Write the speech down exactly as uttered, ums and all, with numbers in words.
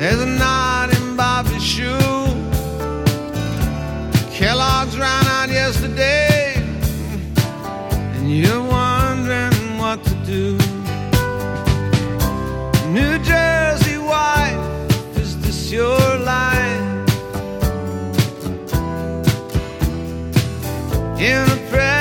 There's a knot in Bobby's shoe. Kellogg's ran out yesterday, and you're wondering what to do. New Jersey wife, is this your life? In a prayer